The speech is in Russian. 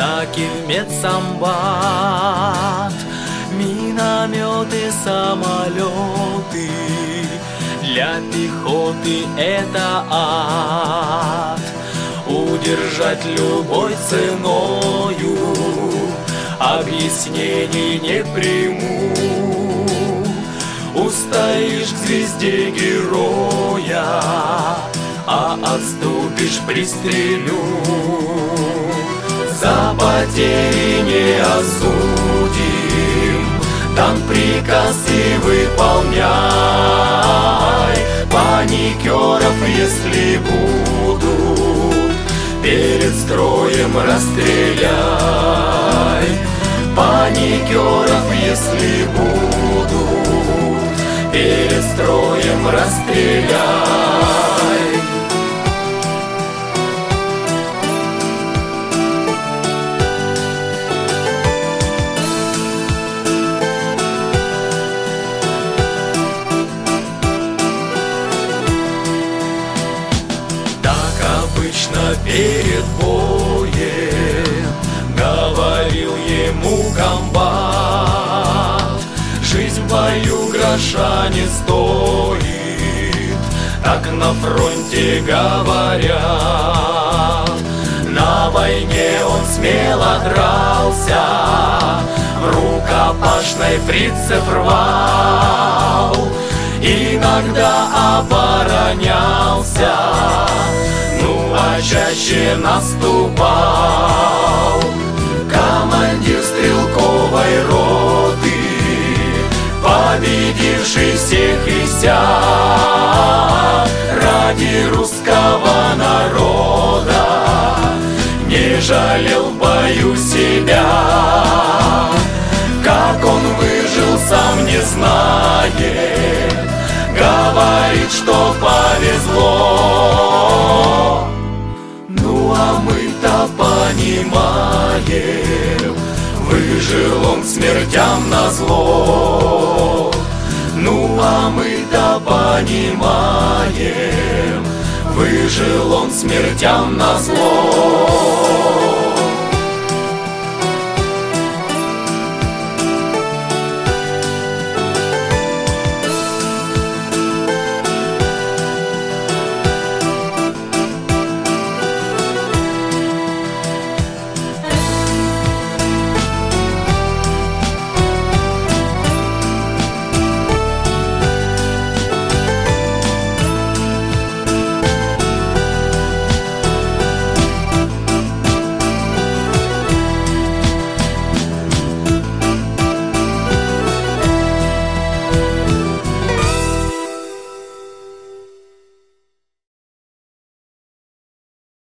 так и в медсамбат. Минометы, самолеты, для пехоты это ад. Удержать любой ценою, объяснений не приму. Устоишь к звезде героя, а отступишь — пристрелю. За потери не осудим, дан приказ и выполняй. Паникеров, если будут, перед строем расстреляй. Паникеров, если будут, перед строем расстреляй. Перед боем говорил ему комбат: жизнь в бою гроша не стоит, так на фронте говорят. На войне он смело дрался, в рукопашной фрицев рвал, иногда оборонялся, а чаще наступал. Командир стрелковой роты, победивший всех и вся, ради русского народа не жалел в бою себя. Как он выжил, сам не знает, говорит, что повезло. Ну а мы-то понимаем, выжил он смертям назло. Ну а мы-то понимаем, выжил он смертям назло.